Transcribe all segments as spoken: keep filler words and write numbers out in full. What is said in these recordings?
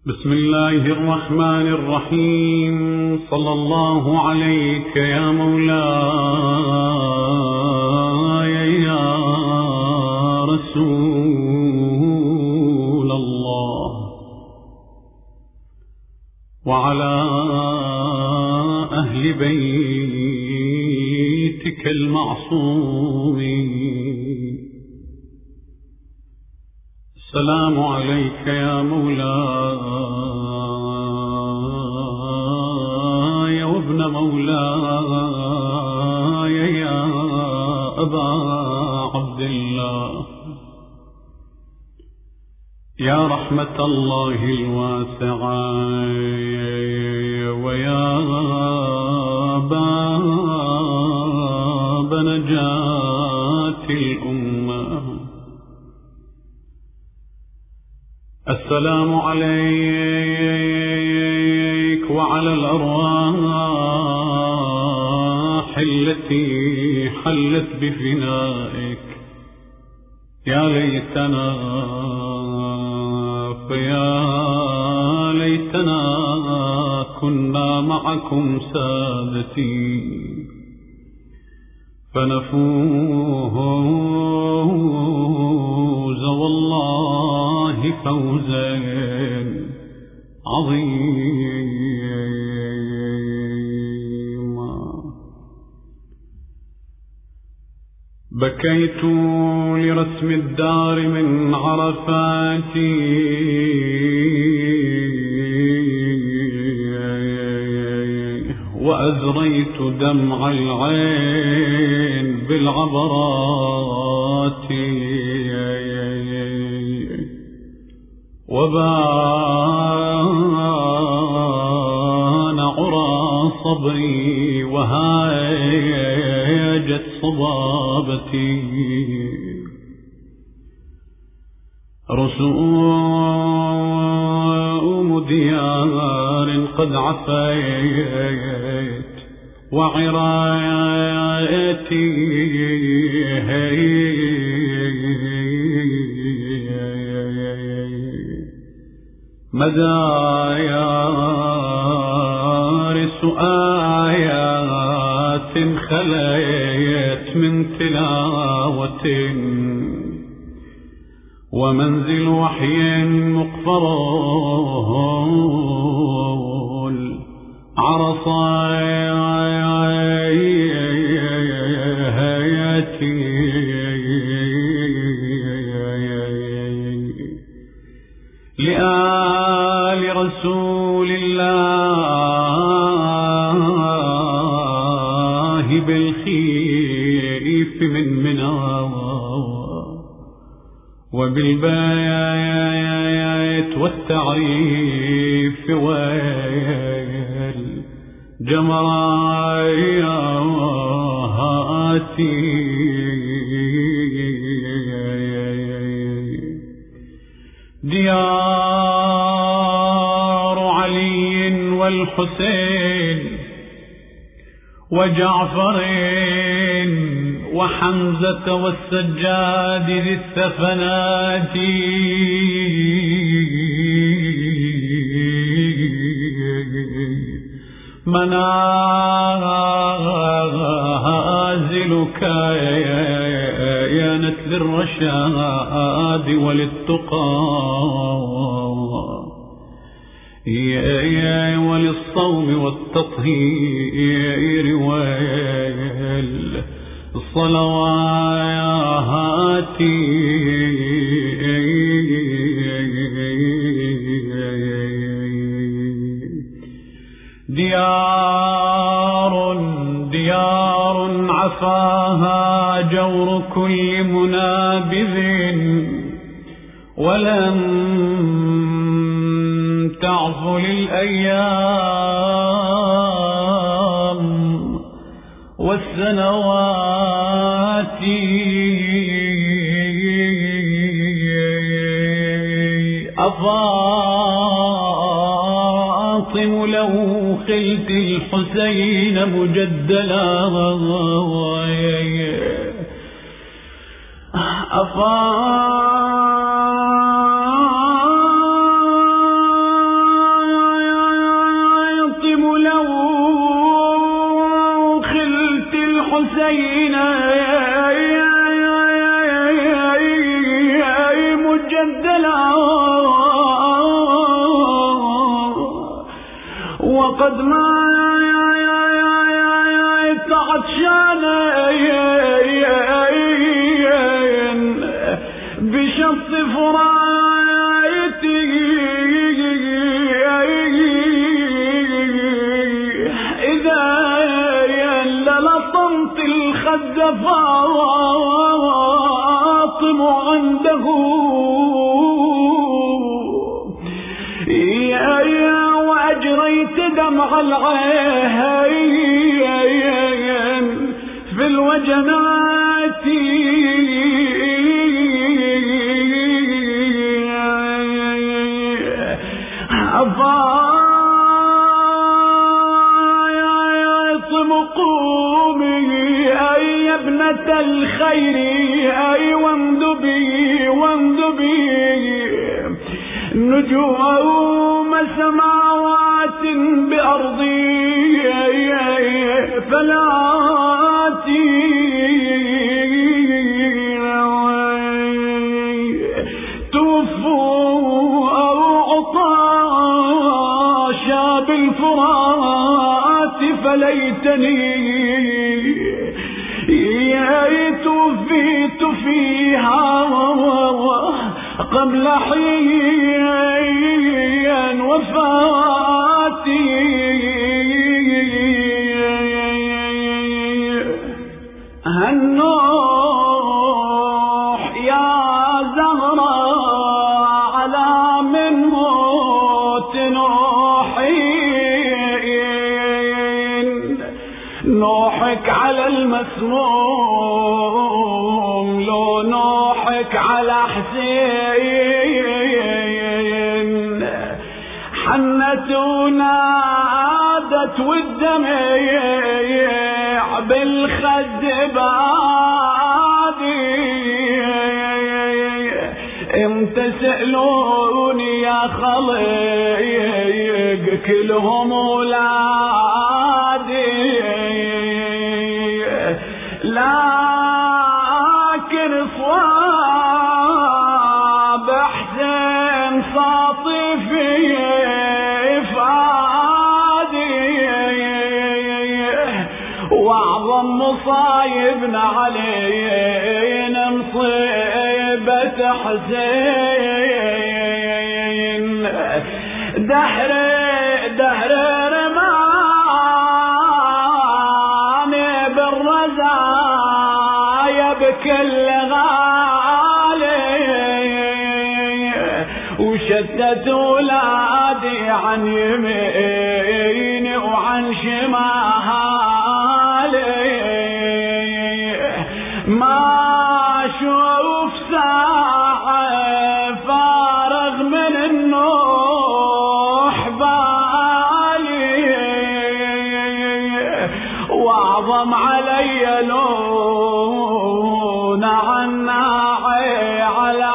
بسم الله الرحمن الرحيم. صلى الله عليك يا مولاي يا رسول الله، وعلى أهل بيتك المعصومين. السلام عليك يا مولاي وابن مولاي يا أبا عبد الله، يا رحمة الله الواسعة ويا باب نجاة الأمة. السلام عليك وعلى الأرواح التي حلت بفنائك. يا ليتنا فيا ليتنا كنا معكم سادتي فنفوز والله فوزا عظيما. بكيت لرسم الدار من عرفاتي وأزريت دمع العين بالعبرات، وبان عرى صبري وهاجت صبابتي. رسوم ديار قد عفيت وعرايتي مدايارس آيات خليت من تلاوة، ومنزل وحي مقفر عرصاياتي لآل رسول الله بالخيف من منى وبالبيت والتعريف والجمرات. ديار علي والحسين وجعفر وحمزة والسجاد ذي الثفنات، منازلك يا نتل الرشاد وللتقى وللصوم والتطهير والصلوات. ديار ديار عفاها جور كل منابذ، ولم تعف للأيام والسنوات. أفاطم لو خلت الحسين مجدلا أفاطم حسين مجدلا وقد ما تعطشان بشط فرايته إذا للطمت الخد فاطم عنده وأجريت دمع العين في الوجنات فاطم قومي أي ابنة الخير أي واندبي واندبي نجوم سماوات بأرضي فلاتي توفوا أو عطاشا بالفرات فليتني توفيت فيها قبل حين وفاتي هالنوح يا زهرة على من موت نوحين نوحك على المسموم لو نوحك على حسين حنت ونادت والدمع بالخد بادي امت سألوني يا خليق كلهم ولادي لكن صواب حسين ساطفي واعظم مصايبنا علينا مصيبة حسين دهر دهر رماني بالرزايا بكل غالي وشتت ولادي عن يميني وعن شمالي ما شوف ساعة فارغ من النوح بالي واعظم علي لون عناعي على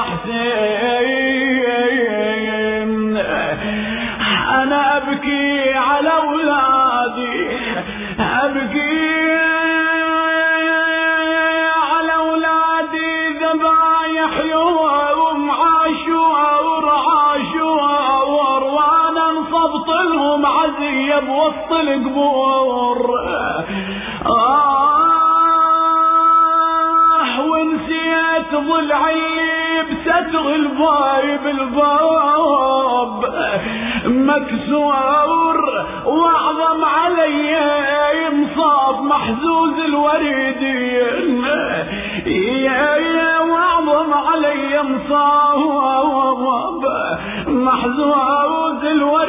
حسين انا ابكي على اولادي ابكي على اولادي ذبايح يوم عاشور عاشور وانا انصبت لهم عزية بوسط القبور آه ونسيت ضلعي بستر الباب الباب مكسور واعظم علي مصاب محزوز الوريدين يا يا واعظم علي مصاب محزوز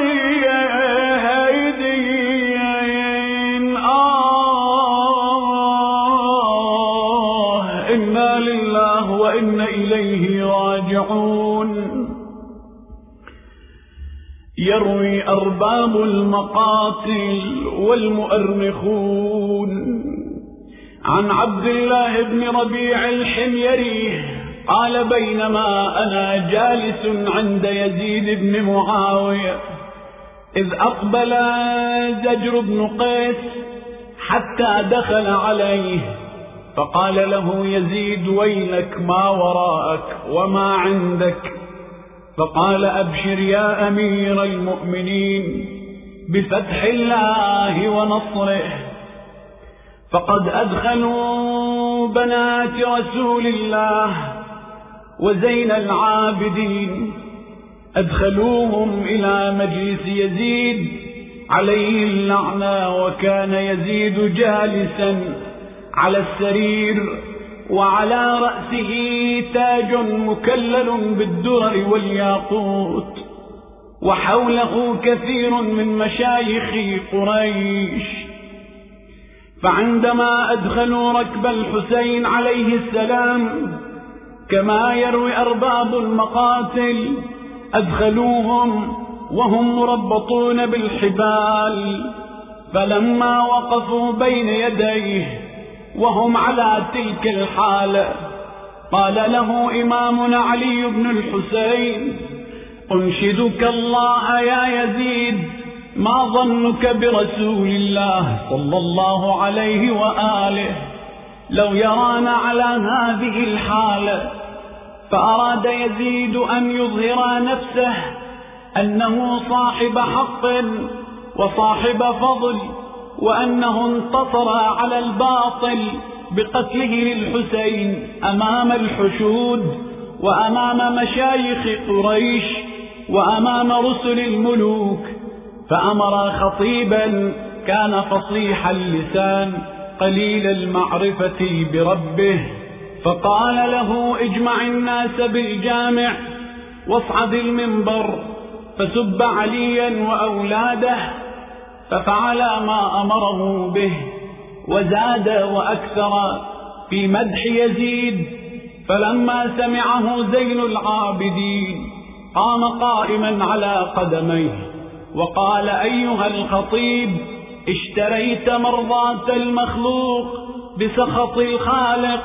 الوريدين آه إنا لله وإنا إليه راجعون. يروي أرباب المقاتل والمؤرخون عن عبد الله بن ربيع الحميري قال بينما أنا جالس عند يزيد بن معاوية إذ أقبل زجر بن قيس حتى دخل عليه فقال له يزيد ويلك ما وراءك وما عندك؟ فقال أبشر يا أمير المؤمنين بفتح الله ونصره، فقد أدخلوا بنات رسول الله وزين العابدين، أدخلوهم إلى مجلس يزيد عليه اللعنة، وكان يزيد جالسا على السرير وعلى رأسه تاج مكلل بالدرر والياقوت، وحوله كثير من مشايخ قريش. فعندما أدخلوا ركب الحسين عليه السلام كما يروي أرباب المقاتل، أدخلوهم وهم مربطون بالحبال، فلما وقفوا بين يديه وهم على تلك الحالة قال له إمامنا علي بن الحسين: أنشدك الله يا يزيد، ما ظنك برسول الله صلى الله عليه وآله لو يرانا على هذه الحالة؟ فأراد يزيد أن يظهر نفسه أنه صاحب حق وصاحب فضل، وأنه انتصر على الباطل بقتله للحسين أمام الحشود وأمام مشايخ قريش وأمام رسل الملوك. فأمر خطيبا كان فصيح اللسان قليل المعرفة بربه، فقال له: اجمع الناس بالجامع واصعد المنبر فسب عليا وأولاده. ففعل ما أمره به وزاد وأكثر في مدح يزيد. فلما سمعه زين العابدين قام قائما على قدميه وقال: أيها الخطيب، اشتريت مرضاة المخلوق بسخط الخالق،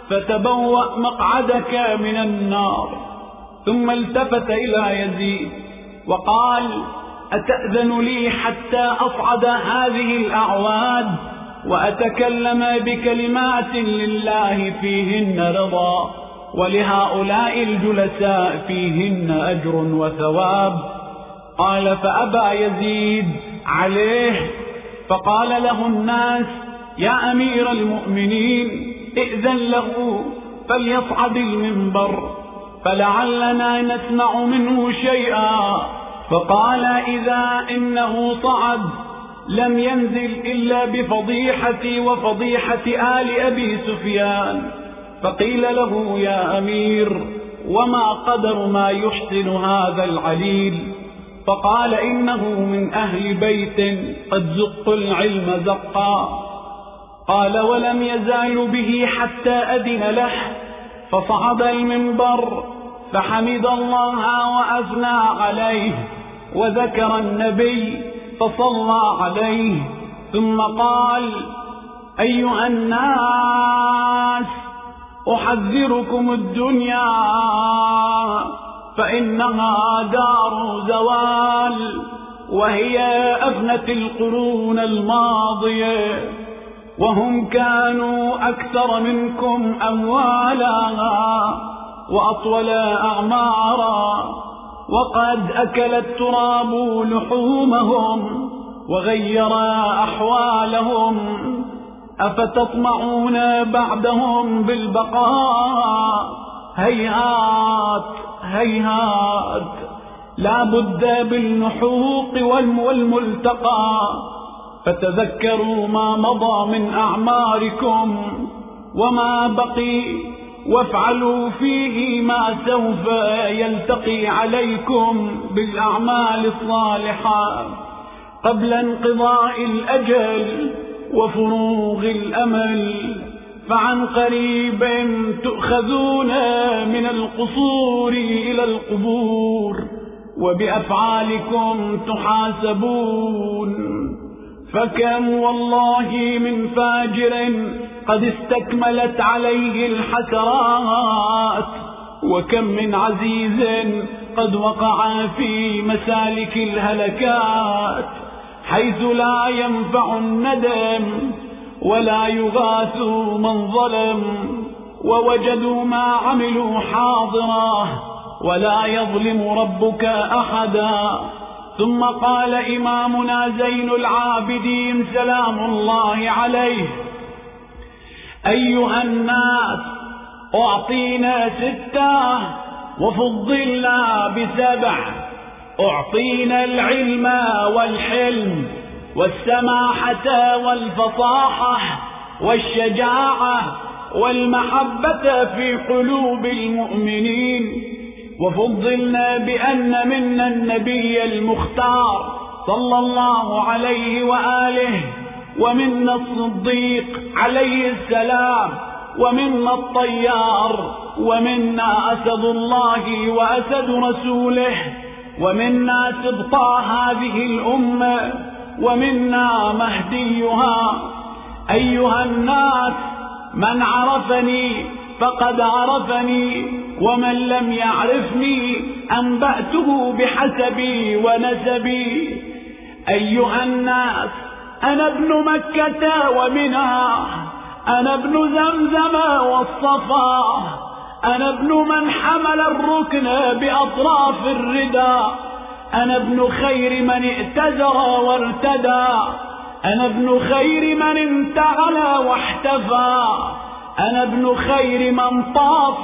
فتبوأ مقعدك من النار. ثم التفت إلى يزيد وقال: أتأذن لي حتى أصعد هذه الأعواد وأتكلم بكلمات لله فيهن رضا، ولهؤلاء الجلساء فيهن أجر وثواب؟ قال: فأبى يزيد عليه. فقال له الناس: يا أمير المؤمنين، ائذن له فليصعد المنبر فلعلنا نسمع منه شيئا. فقال: إذا إنه صعد لم ينزل إلا بفضيحتي وفضيحة آل أبي سفيان. فقيل له: يا أمير، وما قدر ما يحسن هذا العليل؟ فقال: إنه من أهل بيت قد زقوا العلم زقا. قال: ولم يزال به حتى أذن له، فصعد المنبر فحمد الله وأثنى عليه وذكر النبي فصلى عليه، ثم قال: أيها الناس، أحذركم الدنيا فإنها دار زوال، وهي أفنت القرون الماضية، وهم كانوا أكثر منكم أموالا وأطول أعمارا، وقد أكل التراب لحومهم وغير أحوالهم، أفتطمعون بعدهم بالبقاء؟ هيهات هيهات، لا بد بالنحوق والملتقى. فتذكروا ما مضى من أعماركم وما بقي، وافعلوا فيه ما سوف يلتقي عليكم بالأعمال الصالحة قبل انقضاء الأجل وفروغ الأمل. فعن قريب تؤخذون من القصور إلى القبور، وبأفعالكم تحاسبون. فكم والله من فاجر قد استكملت عليه الحسرات، وكم من عزيز قد وقع في مسالك الهلكات، حيث لا ينفع الندم ولا يغاث من ظلم، ووجدوا ما عملوا حاضرا ولا يظلم ربك أحدا. ثم قال إمامنا زين العابدين سلام الله عليه: أيها الناس، أعطينا ستة وفضلنا بسبع. أعطينا العلم والحلم والسماحة والفصاحة والشجاعة والمحبة في قلوب المؤمنين، وفضلنا بأن منا النبي المختار صلى الله عليه وآله، ومنا الصديق عليه السلام، ومنا الطيار، ومنا أسد الله وأسد رسوله، ومنا سبطى هذه الأمة، ومنا مهديها. أيها الناس، من عرفني فقد عرفني، ومن لم يعرفني أنبأته بحسبي ونسبي. أيها الناس، أنا ابن مكة ومنى، أنا ابن زمزم والصفا، أنا ابن من حمل الركن بأطراف الردى، أنا ابن خير من ائتزر وارتدى، أنا ابن خير من انتعل واحتفى، أنا ابن خير من طاف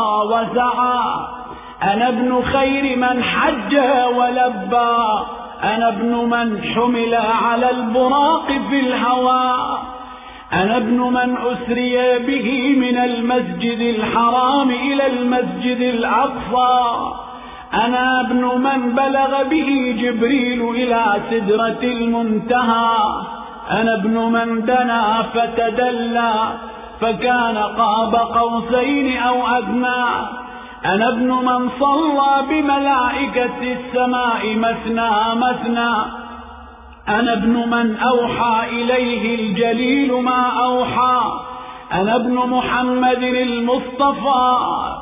وسعى، أنا ابن خير من حج ولبى، أنا ابن من حمل على البراق في الهوى، أنا ابن من أسري به من المسجد الحرام إلى المسجد الأقصى، أنا ابن من بلغ به جبريل إلى سدرة المنتهى، أنا ابن من دنا فتدلى فكان قاب قوسين أو أدنى، أنا ابن من صلى بملائكة السماء مثنى مثنى، أنا ابن من أوحى إليه الجليل ما أوحى، أنا ابن محمد المصطفى.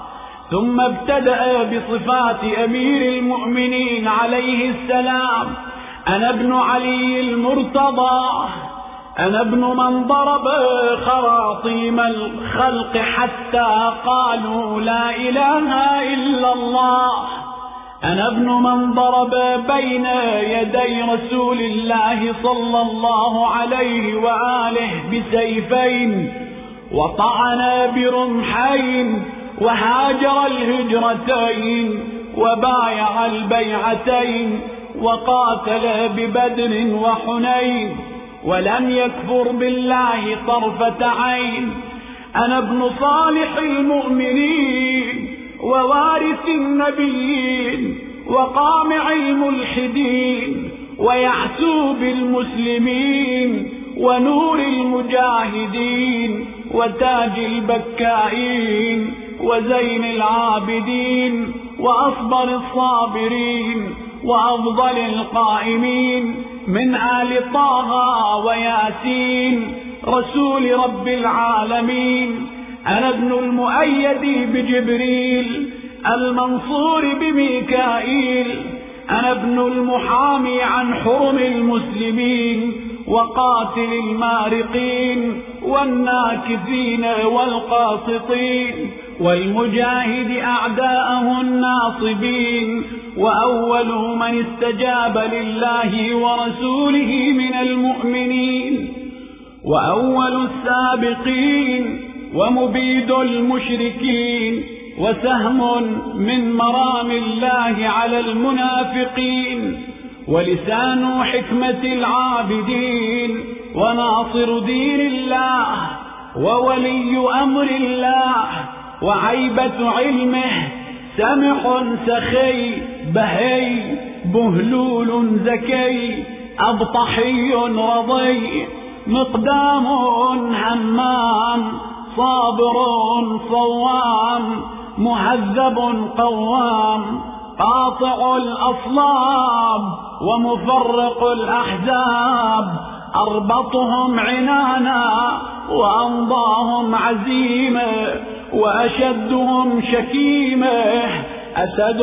ثم ابتدأ بصفات أمير المؤمنين عليه السلام: أنا ابن علي المرتضى، أنا ابن من ضرب خراطيم الخلق حتى قالوا لا إله إلا الله، أنا ابن من ضرب بين يدي رسول الله صلى الله عليه وآله بسيفين، وطعن برمحين، وهاجر الهجرتين، وبايع البيعتين، وقاتل ببدر وحنين، ولم يكفر بالله طرفة عين. أنا ابن صالح المؤمنين ووارث النبيين وقامع الملحدين ويعسوب المسلمين ونور المجاهدين وتاج البكائين وزين العابدين وأصبر الصابرين وأفضل القائمين من آل طه وياسين رسول رب العالمين. أنا ابن المؤيد بجبريل المنصور بميكائيل، أنا ابن المحامي عن حرم المسلمين وقاتل المارقين والناكثين والقاسطين والمجاهد أعداءه الناصبين، وأول من استجاب لله ورسوله من المؤمنين، وأول السابقين ومبيد المشركين، وسهم من مرام الله على المنافقين، ولسان حكمة العابدين، وناصر دين الله، وولي أمر الله، وعيبة علمه، سمح سخي بهي، بهلول زكي، أبطحي رضي، مقدام همام، صابر صوام، مهذب قوام، قاطع الأصلاب ومفرق الأحزاب، أربطهم عنانا وأمضاهم عزيمة وأشدهم شكيمة، أسد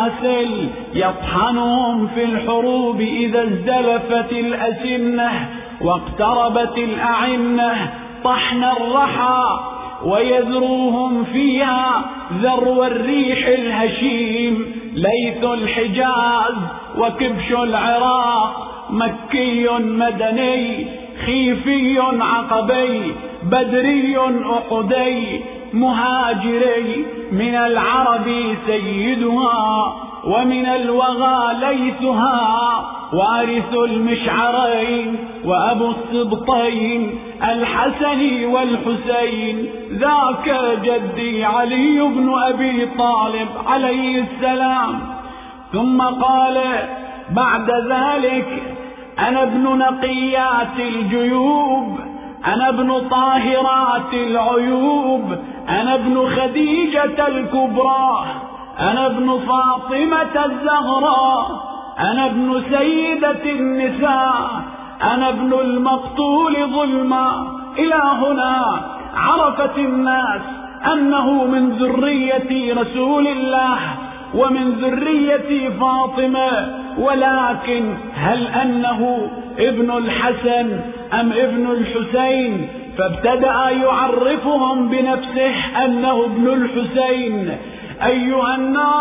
باسل يطحنهم في الحروب إذا ازدلفت الأسنة، واقتربت الأعنة طحن الرحى ويذروهم فيها ذرو الريح الهشيم. ليث الحجاز وكبش العراق، مكي مدني خيفي عقبي بدري أحدي، مهاجري من العرب سيدها ومن الوغى ليثها، وارث المشعرين وأبو السبطين الحسن والحسين، ذاك جدي علي بن أبي طالب عليه السلام. ثم قال بعد ذلك: أنا ابن نقيات الجيوب، أنا ابن طاهرات العيوب، أنا ابن خديجة الكبرى، أنا ابن فاطمة الزهراء، أنا ابن سيدة النساء، أنا ابن المقتول ظلما. إلى هنا عرفت الناس أنه من ذرية رسول الله ومن ذرية فاطمة، ولكن هل أنه ابن الحسن أم ابن الحسين؟ فابتدأ يعرفهم بنفسه أنه ابن الحسين. أيها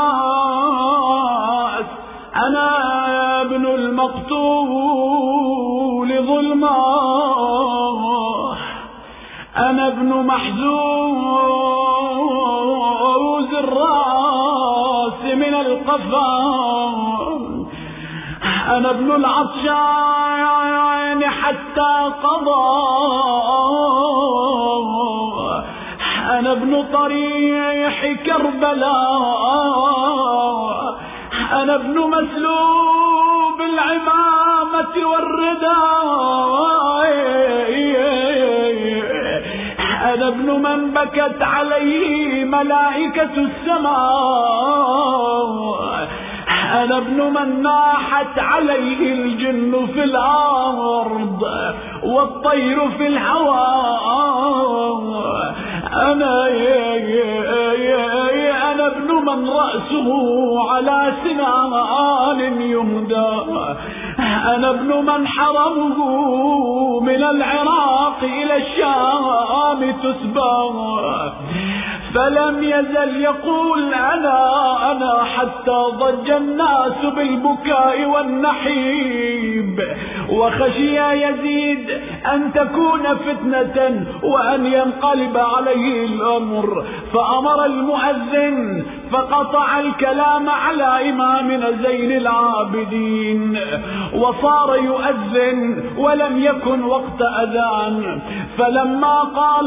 الناس، أنا ابن المقتول ظلما، أنا ابن محزوز الراس من القفا، أنا ابن العطشان حتى قضى، أنا ابن طريح كربلاء، أنا ابن مسلوب العمامة والرداء، أنا ابن من بكت عليه ملائكة السماء، أنا ابن من ناحت عليه الجن في الأرض والطير في الهواء، أنا أنا ابن من رأسه على سنان يهدى، أنا ابن من حرمه من العراق إلى الشام تسبى. فلم يزل يقول أنا أنا حتى ضج الناس بالبكاء والنحيب، وخشي يزيد أن تكون فتنة وأن ينقلب عليه الأمر، فأمر المؤذن فقطع الكلام على إمامنا زين العابدين، وصار يؤذن ولم يكن وقت أذان. فلما قال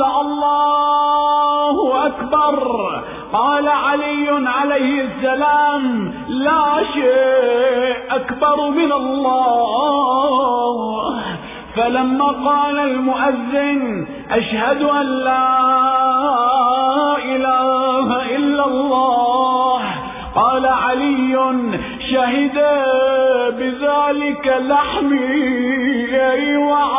الله أكبر قال علي عليه السلام: لا شيء أكبر من الله. فلما قال المؤذن: أشهد أن لا إله إلا الله، قال علي: شهد بذلك لحمي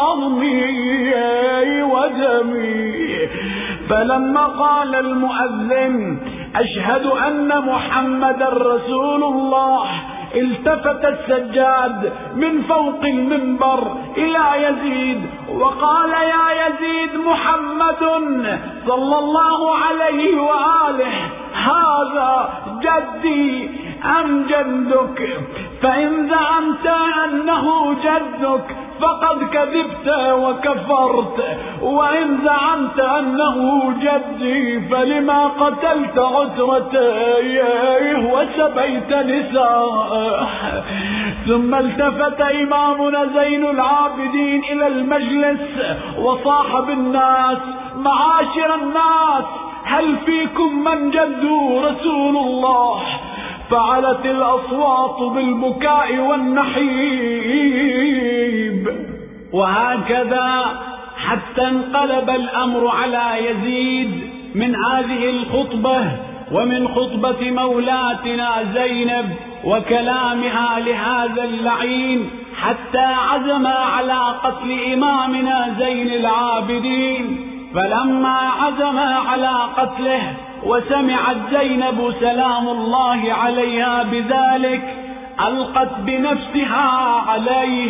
وعظمي ودمي. فلما قال المؤذن: أشهد أن محمد رسول الله، التفت السجاد من فوق المنبر إلى يزيد وقال: يا يزيد، محمد صلى الله عليه وآله هذا جدي أم جدك؟ فإن زعمت أنه جدك فقد كذبت وكفرت، وإن زعمت أنه جدي فلما قتلت عترتيه وسبيت نساءه. ثم التفت إمامنا زين العابدين إلى المجلس وصاح بالناس: معاشر الناس، هل فيكم من جده رسول الله؟ فعلت الأصوات بالبكاء والنحيب. وهكذا حتى انقلب الأمر على يزيد من هذه الخطبة ومن خطبة مولاتنا زينب وكلامها لهذا اللعين، حتى عزم على قتل إمامنا زين العابدين. فلما عزم على قتله وسمعت زينب سلام الله عليها بذلك، ألقت بنفسها عليه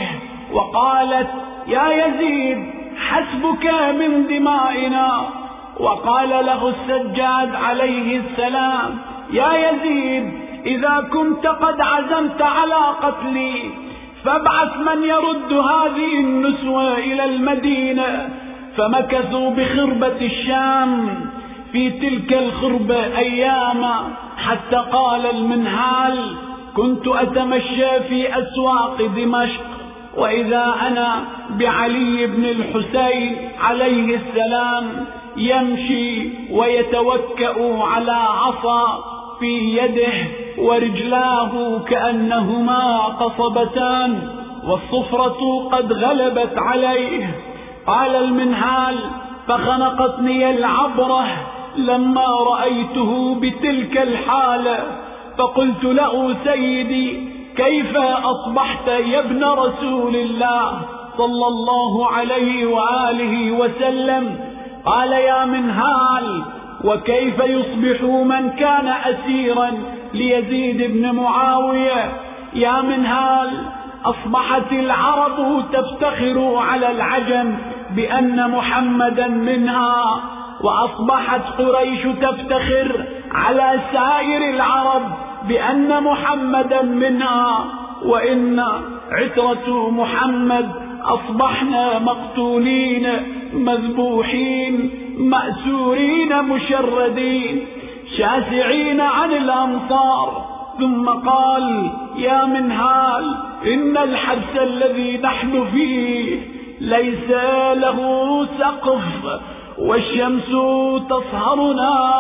وقالت: يا يزيد حسبك من دمائنا. وقال له السجاد عليه السلام: يا يزيد إذا كنت قد عزمت على قتلي فابعث من يرد هذه النسوة إلى المدينة. فمكثوا بخربة الشام في تلك الخربة أياما، حتى قال المنهال: كنت أتمشى في أسواق دمشق وإذا أنا بعلي بن الحسين عليه السلام يمشي ويتوكأ على عصا في يده ورجلاه كأنهما قصبتان والصفرة قد غلبت عليه. قال المنهال: فخنقتني العبرة لما رأيته بتلك الحالة، فقلت له: سيدي كيف أصبحت يا ابن رسول الله صلى الله عليه وآله وسلم؟ قال: يا منهال وكيف يصبح من كان أسيرا ليزيد بن معاوية؟ يا منهال أصبحت العرب تفتخر على العجم بأن محمدا منها، وأصبحت قريش تفتخر على سائر العرب بأن محمدا منها، وإن عترة محمد أصبحنا مقتولين مذبوحين مأسورين مشردين شاسعين عن الأمصار. ثم قال: يا منهال إن الحبس الذي نحن فيه ليس له سقف والشمس تصهرنا،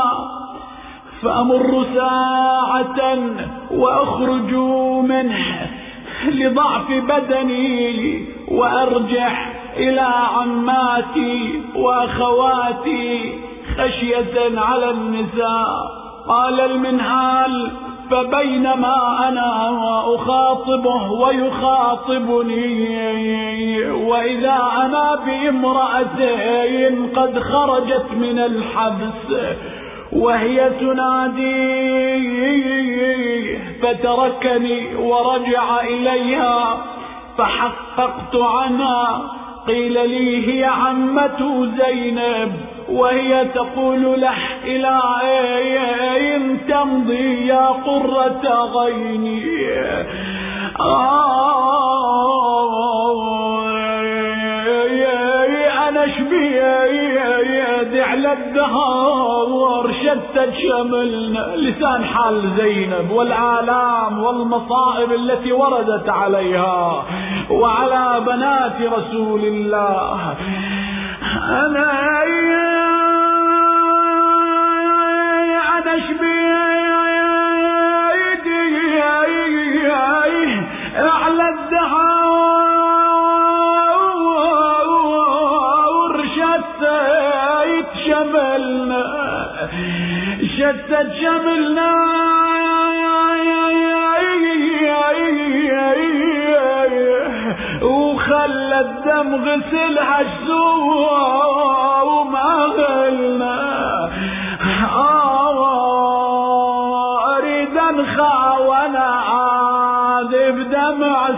فأمر ساعة وأخرج منه لضعف بدني وأرجح إلى عماتي وأخواتي خشية على النساء. قال المنهال: فبينما أنا أخاطبه ويخاطبني وإذا أنا بامرأتين قد خرجت من الحبس وهي تنادي، فتركني ورجع إليها فحققت عنها. قيل لي: هي عمة زينب، وهي تقول له: إلى أين تمضي يا قرة عيني؟ أنا شبي على الدهر شتت شملنا لسان حال زينب والآلام والمصائب التي وردت عليها وعلى بنات رسول الله. أنا أنا شبي على الدهر شتت شملنا شتت شملنا وخلى الدم غسلها السوى وما غلنا. أريد أنخى وأنا عادي بدمع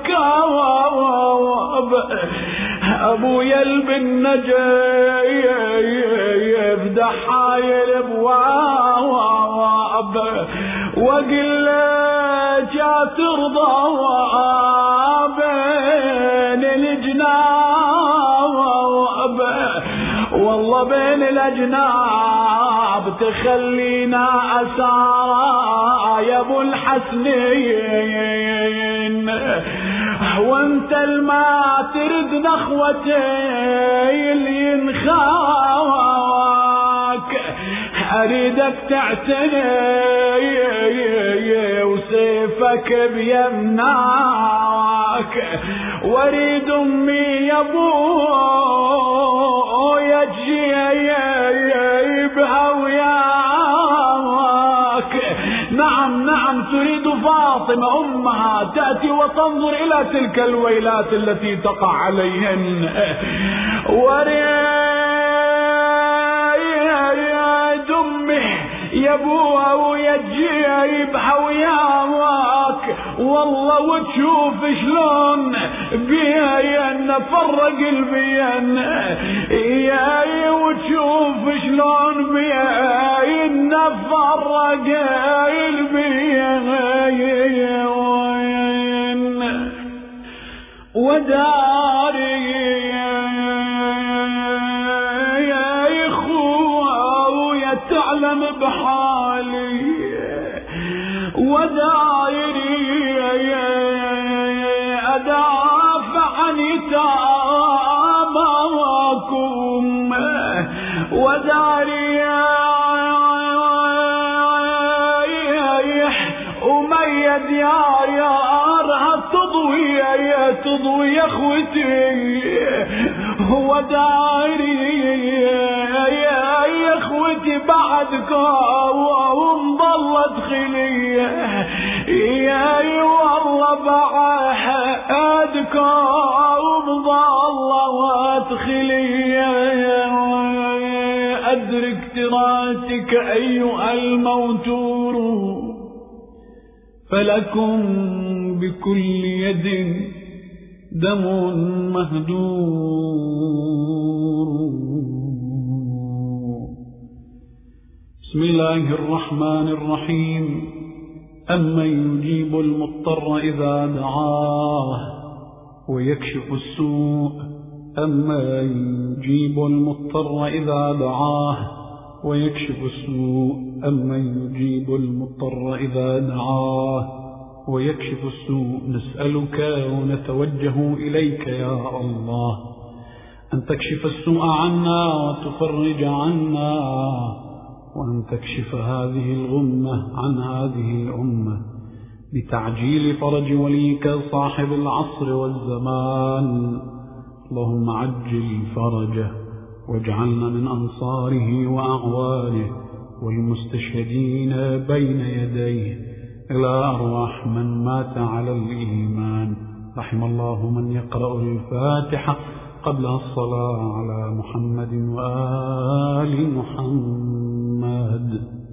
سكاب أبويا البن جايب دحايل بواب وقل جا ترضى بين الجناب، والله بين الأجناب تخلينا أسارى يا أبو الحسنين، وانت الما ترد نخوتي اللي ينخاك اريدك تعتني وسيفك بيمناك، واريد امي يا ابو يجيبها وياك. نعم نعم تريد فاطمة أمها تأتي وتنظر إلى تلك الويلات التي تقع عليهن، وريد أمه يبوها ويجيبها وياك، والله وتشوف شلون بيها فرق البين يا وتشوف شلون بين فرق البين وداري يا إخوة تعلم بحالي ودايري أدافع عن تاماكم وداري أميد يا يار تضوي يا تضوي يا اخوتي وداري يا اخوتي بعدكم ومضلت خليه يا والله بعدكم ومضلت خليه أدرك تراتك أيها الموتور فلكم بكل يد دم مهدور. بسم الله الرحمن الرحيم. أمن يجيب المضطر إذا دعاه ويكشف السوء أمن يجيب المضطر إذا دعاه ويكشف السوء أمن يجيب المضطر إذا دعاه ويكشف السوء نسألك ونتوجه إليك يا الله أن تكشف السوء عنا وتفرج عنا وأن تكشف هذه الغمة عن هذه الأمة بتعجيل فرج وليك صاحب العصر والزمان. اللهم عجل فرجه واجعلنا من أنصاره وأعوانه والمستشهدين بين يديه إلى أرواح من مات على الإيمان. رحم الله من يقرأ الفاتحة قبل الصلاة على محمد وآل محمد.